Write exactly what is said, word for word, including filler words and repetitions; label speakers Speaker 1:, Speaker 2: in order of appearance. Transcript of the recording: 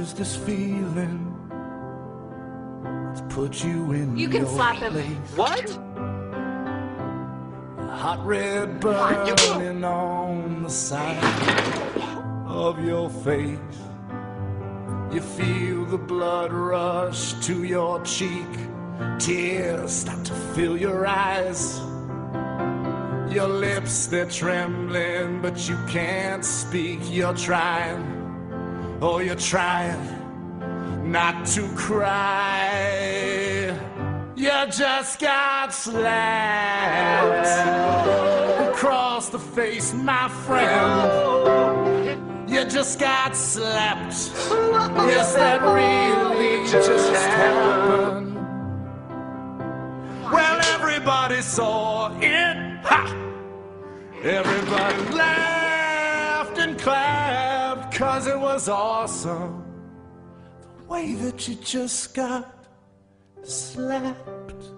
Speaker 1: is this feeling? Let's put you in
Speaker 2: You can
Speaker 1: your
Speaker 2: slap him.
Speaker 1: place.
Speaker 3: What?
Speaker 1: Hot red burning on the side of your face. You feel the blood rush to your cheek. Tears start to fill your eyes. Your lips, they're trembling, but you can't speak. You're trying, oh, you're trying not to cry. You just got slapped across the face, my friend. You just got slapped. Yes, that really just happened. Well, everybody saw it. Ha! Everybody laughed and clapped, 'cause it was awesome. The way that you just got slapped.